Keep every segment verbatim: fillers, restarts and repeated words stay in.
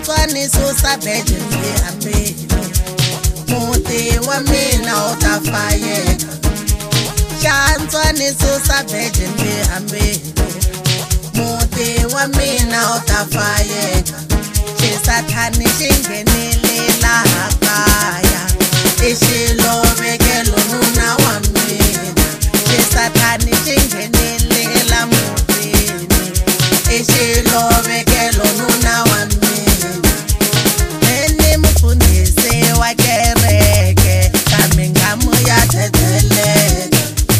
Shantswani susa beje ngihambe muti wa mina utafayeka Shantswani susa beje ngihambe muti wa mina utafayeka Shisathani shingenile laha kaya Ishilovekelo nuna wa mina Shisathani shingenile la mutini Ishilovekelo nuna wa mina Eni mfundisi wa kereke Kamingamu ya teteleke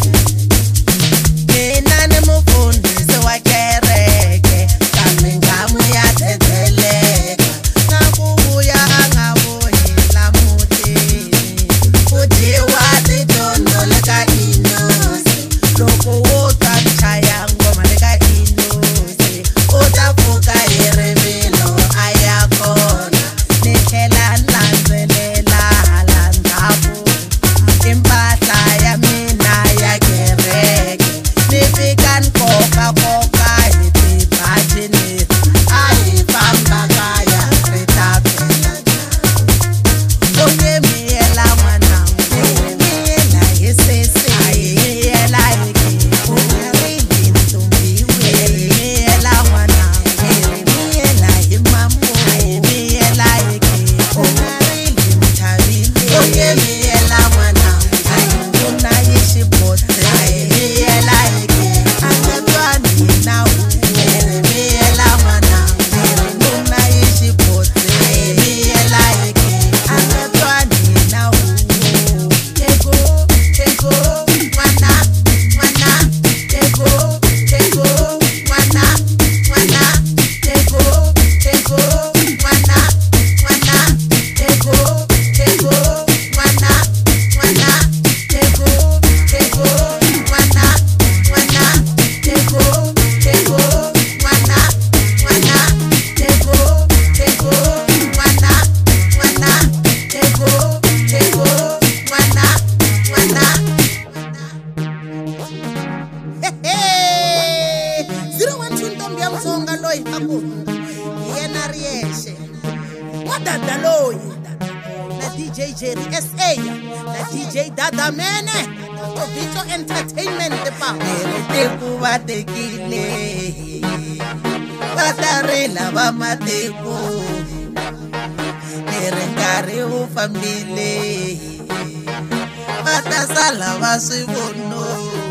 Nina ni mfundisi wa kereke Kamingamu ya teteleke Nakubuya angabuhila mutini Ujiwa titondo leka inosi Loko uta chaya ngoma leka inosi Utafuka irevilo ayakona Nikela nlanzelela halandabu Impahla ya mina ya kereke Nifika nkoka koka hitibajini Ayifamba kaya ritapela Onge miela mwanangu Miela yesese Miela heki Unaridi ntumbiwe Miela mwanangu Miela himamu Miela heki Unaridi mtabile Onge miela mwanangu Unaishi bote Miela heki Angatwani na uwe Miela mwanangu Unaishi bote Miela heki Angatwani na uwe Tego, tego, mwana, mwana Tego, tego, mwana, mwana Tego, tego, mwana, mwana Tego, tego, mwana, mwana Tego, tego, mwana, mwana Tego, tego, mwana, mwana Tego, tego, mwana, mwana Tego, tego, mwana, mwana Hehe zero one two ntombi ya Mtsonga loyi akulu yena riyeshe wadada loyi na D J Jerry S A na D J Dada Mene Ovito Entertainment pa Erete kuwa tekile Vatarela va mateko Erengari ufambile Vatasala va swivono